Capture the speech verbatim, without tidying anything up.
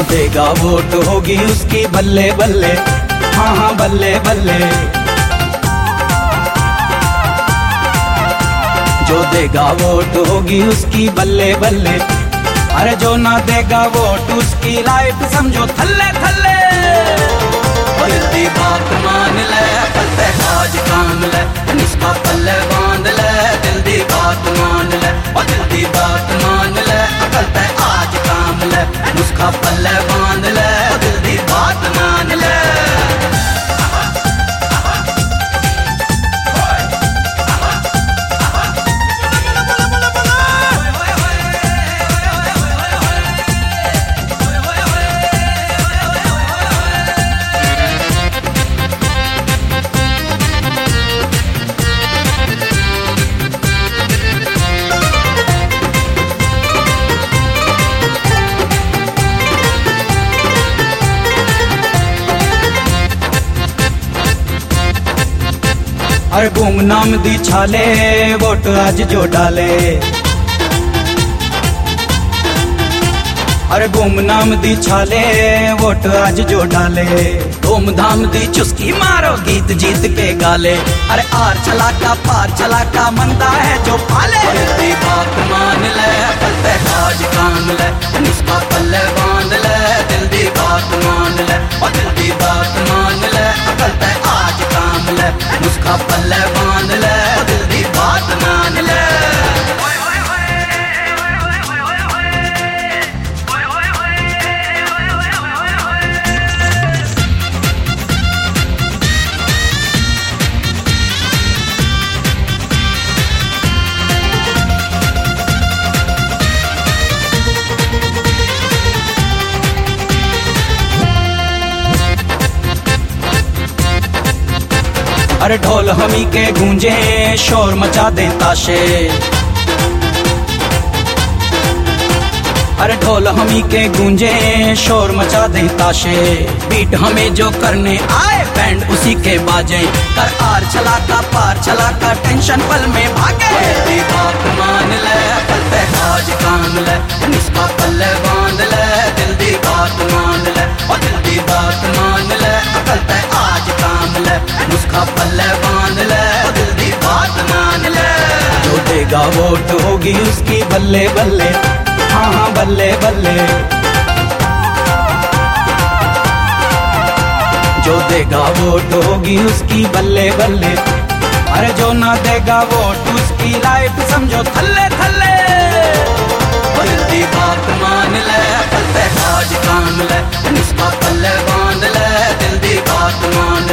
देगा वोट होगी उसकी बल्ले बल्ले, हाँ हाँ बल्ले बल्ले। जो देगा वोट होगी उसकी बल्ले बल्ले, अरे जो ना देगा वोट उसकी लाइफ समझो थल्ले थल्ले। जल्दी बात मान ले, कल ते आज काम ले, इसका पल्ले बांध ले। जल्दी बात मान ले, और जल्दी बात मान ले, कल ते आज काम ले, उसका पल्ले बांध ले। जल्दी बात मान ले। अरे गुमनाम दी छाले वोट आज जो डाले, अरे गुमनाम दी छाले वोट आज जो डाले। धूमधाम दी चुस्की मारो गीत जीत के गाले, अरे आर चला का पार चला का मंदा है जो पाले। जल्दी बात मान ले, कल ते आज काम ले, इसका पल्ले बांध ले। जल्दी बात मान ले, और जल्दी बात मान ले, कल ते आज काम ले, उसका पल्ले बांध ले। जल्दी बात मान ले। अरे ढोल हमी के गूंजे शोर मचा दे ताशे, अरे ढोल हमी के गूंजे शोर मचा दे ताशे। बीट हमें जो करने आए बैंड उसी के बाजे, कर आर चला का पार चला का टेंशन पल में भागे। जल्दी बात मान ले, कल ते आज काम ले, इसका पल्ले बांध ले। जल्दी बात मान ले, और जल्दी बात मान ले, कल ते आज काम ले, उसका पल्ले बांध ले। जल्दी बात मान ले। जो देगा वोट होगी उसकी बल्ले बल्ले, हाँ हाँ बल्ले बल्ले। जो देगा वोट होगी उसकी बल्ले बल्ले, अरे जो ना देगा वोट उसकी लाइफ समझो थल्ले थल्ले। जल्दी बात मान ले, कल ते आज काम ले, इसका पल्ले बांध ले। जल्दी बात मान